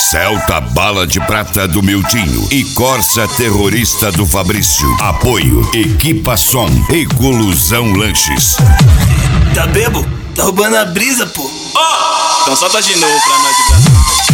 Celta Bala de Prata do Miltinho e Corsa Terrorista do Fabrício. Apoio Equipa Som e Colusão Lanches. Tá bebo? Tá roubando a brisa, pô. Então solta de novo pra nós de graça.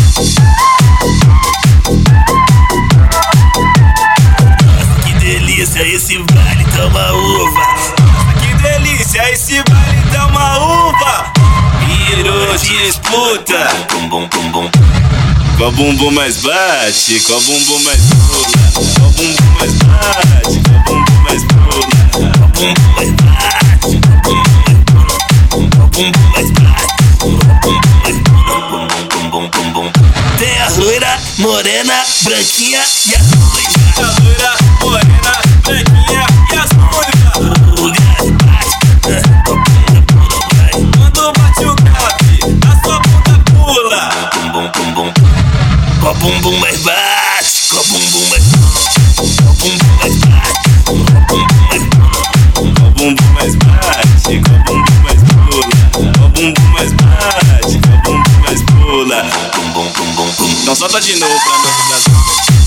Que delícia esse baile, toma uva. Que delícia esse baile, dá uma uva. Virou disputa. Bum bum bum bum. Qual bumbum mais bate, qual bumbum mais pula. Qual bumbum mais bate, qual bumbum mais pula. Qual bumbum mais bate, qual bumbum mais bate. Qual bumbum mais bate, qual bumbum mais pula. Bum bum bum bum. Tem a loira, morena, branquinha e a ruiva. A loira, morena, branquinha e as ruivas. O gás bate, tua bunda pula, vai. Quando bate o cap, a sua bunda pula. Bum bum bum bum. Qual bumbum mais bate, qual bumbum mais pula. Qual bumbum mais bate, qual bumbum mais pula. Qual bumbum mais bate, qual bumbum mais pula. Qual bumbum mais bate, qual bumbum mais pula. Bum bum bum bum bum. Então solta de novo pra nós de graça.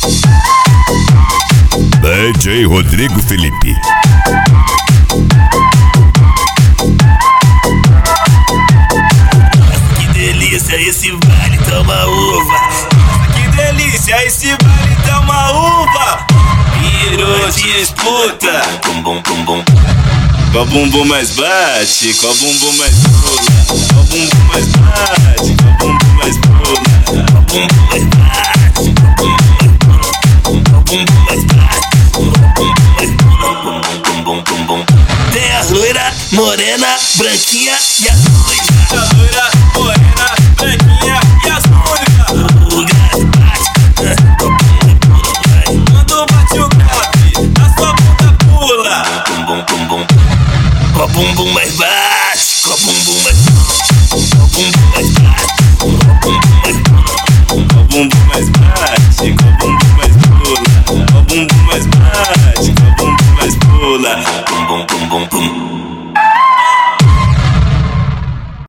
DJ Rodrigo Felipe. Que delícia esse baile, toma uva. Que delícia esse baile, dá uma uva. Virou disputa. Bum bum bum bum. Qual bumbum mais bate, qual bumbum mais pula. Qual bumbum mais bate, qual bumbum mais pula. Qual bumbum mais bate, qual bumbum mais pula. Qual bumbum mais bate, qual bumbum mais pula. Bum bum bum bum bum. Tem a loira, morena, branquinha e a ruiva. A loira, morena, branquinha e as ruivas. O gás bate, tua bunda pula, vai. Quando bate o cap, a sua bunda pula. Bum bum bum bum. Qual bumbum mais bate, qual bumbum mais pula. Qual bumbum mais bate, qual bumbum mais pula. Qual bumbum mais bate, qual bumbum mais pula. Qual bumbum mais bate, qual bumbum mais pula.